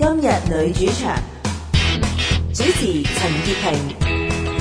今日女主場，主持陳潔平。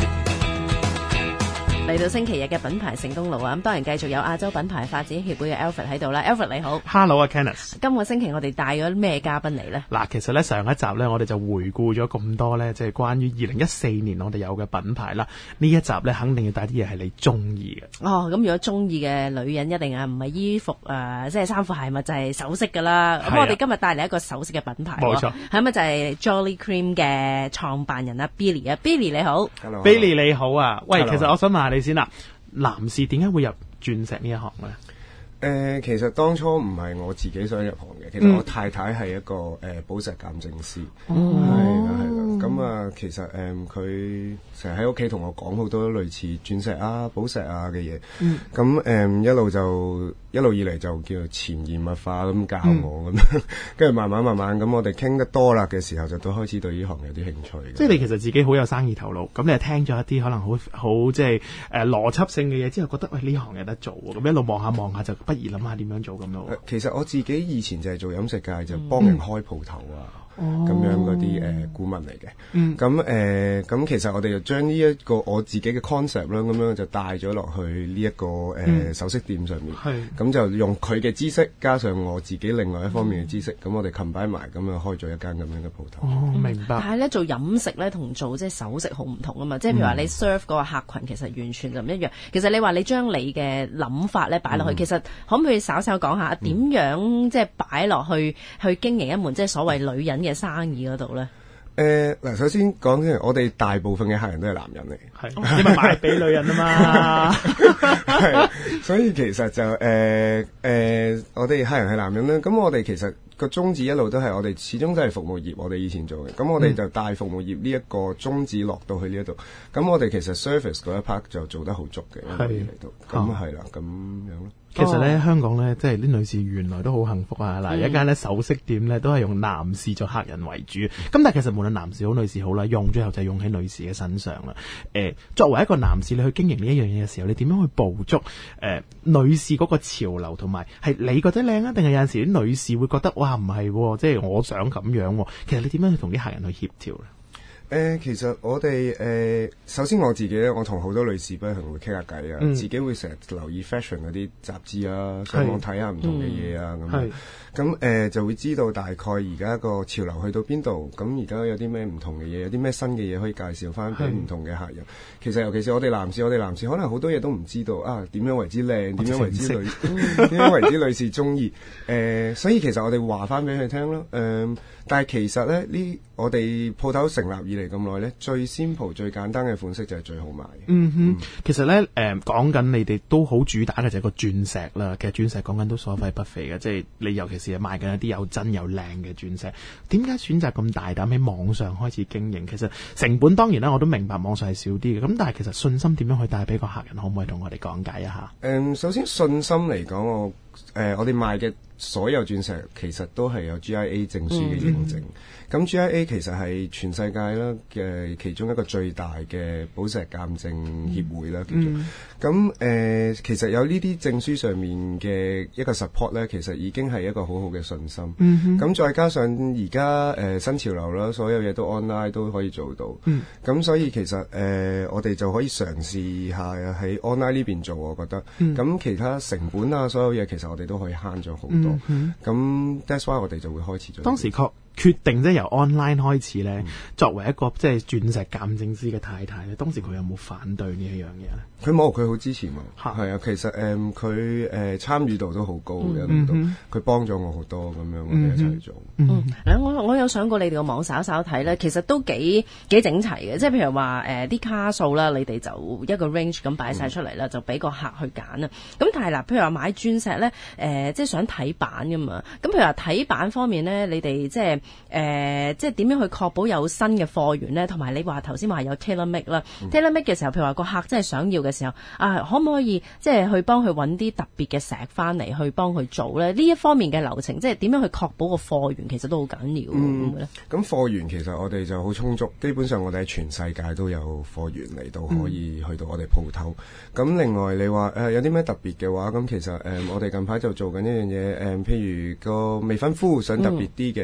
嚟到星期日嘅品牌成功路啊，咁當然繼續有亞洲品牌發展協會嘅 Alfred 喺度啦。Alfred 你好 ，Hello 啊 Kenneth。 今個星期我哋帶咗咩嘉賓嚟呢？ 嗱，其實咧上一集咧我哋就回顧咗咁多咧，即係關於2014年我哋有嘅品牌啦。呢一集咧肯定要帶啲嘢係你中意嘅。 哦，咁如果中意嘅女人一定唔係衣服即係衫褲鞋襪就係首飾噶啦。咁我哋今日帶嚟一個首飾嘅品牌， 冇錯， 係咪就係 Jolly Cream 嘅創辦人Billy 啊 ，Billy 你好 ，Billy 你好啊。喂， Hello. 其實我想問下你先啦，男士點解會入鑽石呢一行咧？ 其實當初唔係我自己想入行嘅，其實我太太係一個寶石鑑證師，係啦。咁啊，其實佢成日喺屋企同我講好多類似鑽石啊、寶石啊嘅嘢，咁一路以嚟就叫做潛移默化咁教我咁樣，跟住慢慢咁我哋傾得多啦嘅時候，就都開始對呢行有啲興趣。 即係你其實自己好有生意頭腦，咁你係聽咗一啲可能好即係邏輯性嘅嘢之後，覺得喂呢行有得做喎，咁一路望下就不如諗下點樣做咁咯。 其實我自己以前就係做飲食界，就幫人開鋪頭啊。咁樣嗰啲顧問嚟嘅，咁其實我哋就將呢一個我自己嘅 concept 啦，咁樣就帶咗落去呢一個首飾店上面，咁就用佢嘅知識加上我自己另外一方面嘅知識，咁我哋 combine 埋，咁樣開咗一間咁樣嘅鋪頭。 明白。 但係咧做飲食咧同做即係首飾好唔同啊嘛，即係譬如話你 serve 嗰個客群其實完全就唔一樣。其實你話你將你嘅諗法咧擺落去，其實可唔可以稍稍講下點樣即係擺落去經營一門即係所謂女人嘅生意嗰度咧？ 嗱，首先講先，我哋大部分嘅客人都係男人嚟， 係你咪賣俾女人啊嘛， 係，所以其實就我哋客人係男人啦，咁我哋其實個宗旨一路都係我哋始終都係服務業，我哋以前做嘅，咁我哋就帶服務業呢一個宗旨落到去呢一度，咁我哋其實 service 嗰一 part 就做得好足嘅，一路嚟到，咁係啦，咁樣咯。 其實咧，香港咧，即係啲女士原來都好幸福啊！嗱，一間咧首飾店咧，都係用男士做客人為主。咁但係其實無論男士好女士好啦，用最後就係用喺女士嘅身上啦。作為一個男士，你去經營呢一樣嘢嘅時候，你點樣去捕捉女士嗰個潮流，同埋係你覺得靚啊，定係有陣時啲女士會覺得哇唔係，即係我想咁樣。其實你點樣去同啲客人去協調咧？ 其實我哋首先我自己咧，我同好多女士不係會傾下偈啊，自己會成日留意 fashion 嗰啲雜誌啊，上網睇下唔同嘅嘢啊，咁就會知道大概而家個潮流去到邊度，咁而家有啲咩唔同嘅嘢，有啲咩新嘅嘢可以介紹翻俾唔同嘅客人。其實尤其是我哋男士可能好多嘢都唔知道啊，點樣為之靚，點樣為之點樣為之女士中意，所以其實我哋話翻俾佢聽咯，但係其實咧我哋鋪頭成立以嚟咁耐咧，最 simple 最簡單嘅款式就係最好賣嘅。 其實咧講緊你哋都好主打嘅就係個鑽石啦。其實鑽石講緊都所費不菲嘅，即係你尤其是係賣緊一啲有真有靚嘅鑽石。點解選擇咁大膽喺網上開始經營？其實成本當然啦，我都明白網上係少啲嘅。咁但係其實信心點樣去帶俾個客人？可唔可以同我哋講解一下？ 首先信心嚟講，我哋賣嘅所有鑽石其實都係有 GIA 證書嘅認證。咁 GIA 其實係全世界啦嘅其中一個最大嘅寶石鑑證協會啦，叫做。咁其實有呢啲證書上面嘅一個 support 咧，其實已經係一個好好嘅信心。咁再加上而家新潮流啦，所有嘢都 online 都可以做到。咁所以其實我哋就可以嘗試下喺 online 呢邊做，我覺得。咁其他成本啊，所有嘢其實我哋都可以慳咗好多。咁 that's why 我哋就會開始咗。 當時決定即係由 online 開始咧，作為一個即係鑽石鑑證師嘅太太咧，當時佢有冇反對呢一樣嘢咧？ 佢冇，佢好支持我。係啊，其實佢參與度都好高嘅，佢幫咗我好多咁樣，我哋一齊做。 我有上過你哋個網稍稍睇咧，其實都幾整齊嘅，即係譬如話啲卡數啦，你哋就一個 range 咁擺晒出嚟啦，就俾個客去揀啊。咁但係嗱，譬如話買鑽石咧，即係想睇版噶嘛。咁譬如話睇版方面咧，你哋即係點樣去確保有新嘅貨源咧？同埋你話頭先話有 tailor make 啦，tailor make 嘅時候，譬如話個客真係想要嘅時候，可唔可以即係去幫佢揾啲特別嘅石翻嚟去幫佢做咧？呢一方面嘅流程，即係點樣去確保個貨源，其實都好緊要。 咁貨源其實我哋就好充足，基本上我哋喺全世界都有貨源嚟到可以去到我哋鋪頭。咁另外你話有啲咩特別嘅話，咁其實我哋近排就做緊一樣嘢，譬如個未婚夫想特別啲嘅，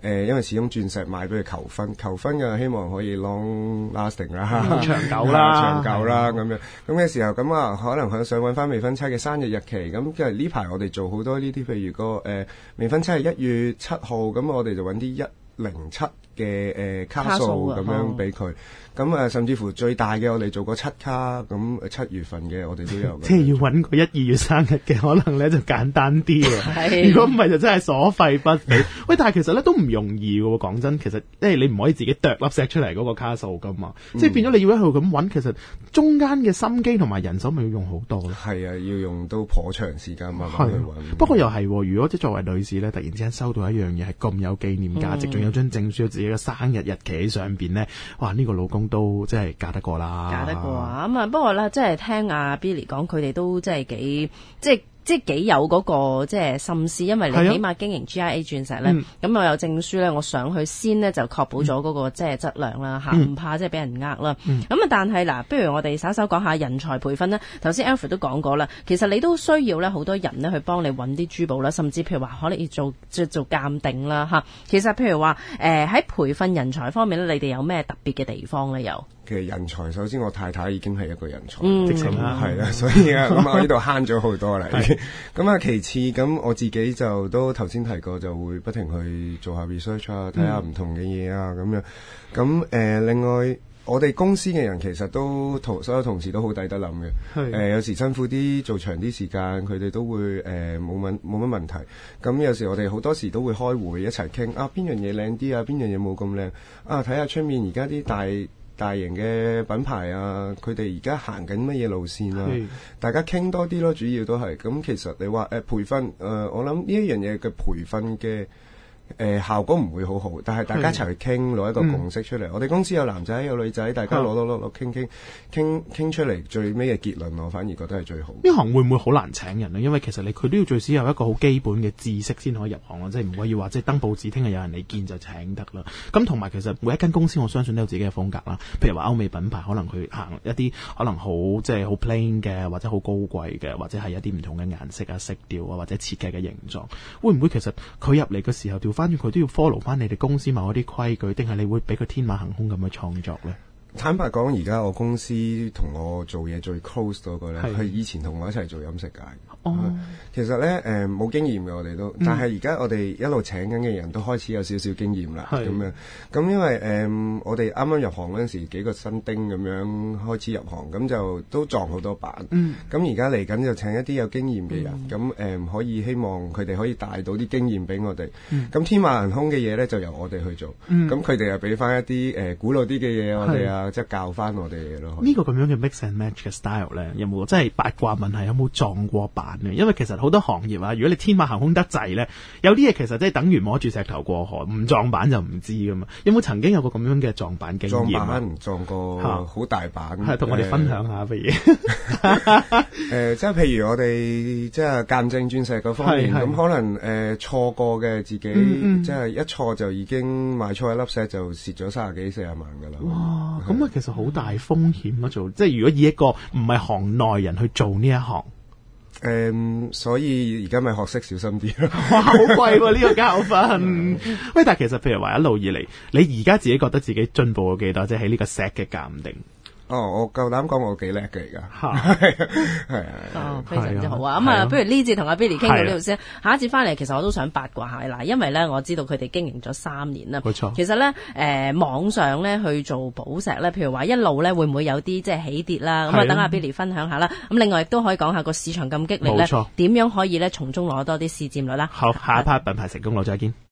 因為始終鑽石賣俾佢求婚嘅希望可以 long lasting 啦， 長久啦， 長久啦咁樣。咁嘅時候咁啊，可能佢想揾翻未婚妻嘅生日日期。咁其實呢排我哋做好多呢啲，譬如個未婚妻係1月7號，咁我哋就揾啲107嘅卡數咁樣俾佢。咁甚至乎最大嘅我哋做過7卡，咁7月份嘅我哋都有。 即係要揾個1、2月生日嘅，可能咧就簡單啲喎。如果唔係就真係所費不菲。喂，但係其實咧都唔容易嘅喎，講真，其實即係你唔可以自己剁粒石出嚟嗰個卡數噶嘛，即係變咗你要一路咁揾，其實中間嘅心機同埋人手咪要用好多咯。 係啊，要用到頗長時間慢慢去揾。 不過又係，如果即係作為女士咧，突然之間收到一樣嘢係咁有紀念價值，仲有張證書有自己嘅生日日期喺上邊咧，哇！呢個老公都即係嫁得過啦， 嫁得過啊！咁啊，不過咧，即係聽阿 Billy 講，佢哋都即係幾即係幾有嗰個即係心思，因為你起碼經營 GIA 鑽石咧，咁我有證書咧，我上去先咧就確保咗嗰個即係質量啦，嚇唔怕即係俾人呃啦。咁啊，但係嗱，不如我哋稍稍講下人才培訓啦。頭先 Alfred 都講過啦，其實你都需要咧好多人咧去幫你揾啲珠寶啦，甚至譬如話可能要做鑑定啦嚇。其實譬如話喺培訓人才方面咧，你哋有咩特別嘅地方咧？有其實人才，首先我太太已經係一個人才， 直情係啦，所以啊，咁我呢度慳咗好多啦。咁啊，其次咁我自己就都頭先提過，就會不停去做下 research 啊，睇下唔同嘅嘢啊，咁樣。咁另外我哋公司嘅人其實都所有同事都好抵得諗嘅。有時辛苦啲做長啲時間，佢哋都會冇乜問題。咁有時我哋好多時都會開會一齊傾啊，邊樣嘢靚啲啊，邊樣嘢冇咁靚啊，睇下出面而家啲大型嘅品牌啊，佢哋而家行緊乜嘢路線啊？大家傾多啲咯，主要都係咁。其實你話培訓我諗呢一樣嘢嘅培訓嘅效果唔會好好，但係大家一齊去傾，攞一個共識出嚟。我哋公司有男仔有女仔，大家攞傾出嚟，最尾嘅結論，我反而覺得係最好。 呢行會唔會好難請人咧？因為其實佢都要最少有一個好基本嘅知識先可以入行咯，即係唔可以話即係登報紙聽日有人嚟見就請得啦。咁同埋其實每一間公司我相信都有自己嘅風格啦。譬如話歐美品牌可能佢行一啲可能好即係好 plain 嘅，或者好高貴嘅，或者係一啲唔同嘅顏色啊、色調啊，或者設計嘅形狀，會唔會其實佢入嚟嘅時候反正佢都要 follow 翻你哋公司某一啲規矩，定係你會俾佢天馬行空咁去創作咧？ 坦白講，而家我公司同我做嘢最 close 嗰個咧，係以前同我一齊做飲食界。其實咧冇經驗嘅我哋都，但係而家我哋一路請緊嘅人都開始有少少經驗啦。咁樣咁因為我哋啱啱入行嗰陣時，幾個新丁咁樣開始入行，咁就都撞好多板。咁而家嚟緊就請一啲有經驗嘅人，咁可以希望佢哋可以帶到啲經驗俾我哋。咁天馬行空嘅嘢咧就由我哋去做，咁佢哋又俾翻一啲古老啲嘅嘢我哋啊。即係教翻我哋嘢咯。呢個咁樣嘅 mix and match 嘅 style 咧，有冇即係八卦問題？有冇撞過板咧？因為其實好多行業啊，如果你天馬行空得滯咧，有啲嘢其實即係等於摸住石頭過河，唔撞板就唔知噶嘛。有冇曾經有個咁樣嘅撞板經驗？ 撞板撞過好大板， 係同我哋分享下不如？ 即係譬如我哋即係鑑證鑽石嗰方面，咁可能錯過嘅自己，即係一錯就已經賣錯一粒石就蝕咗30幾40萬噶啦。 哇！咁啊，其實好大風險咯，做即係如果以一個唔係行內人去做呢一行， 所以而家咪學識小心啲咯。 哇，好貴喎呢個教訓。喂，但係其實譬如話一路以嚟，你而家自己覺得自己進步咗幾多？即係喺呢個石嘅鑑定。 我夠膽講我幾叻嘅而家， 係非常之好啊！咁啊，不如呢節同阿 Billy 傾到呢度先，下一節翻嚟其實我都想八卦下嗱，因為咧我知道佢哋經營咗3年啦， 冇錯。 其實咧網上咧去做寶石咧，譬如話一路咧會唔會有啲即係起跌啦？咁啊，等阿 Billy 分享下啦。咁另外亦都可以講下個市場咁激烈咧，點樣可以咧從中攞多啲市佔率啦？ 好，下一 part 品牌成功路再見。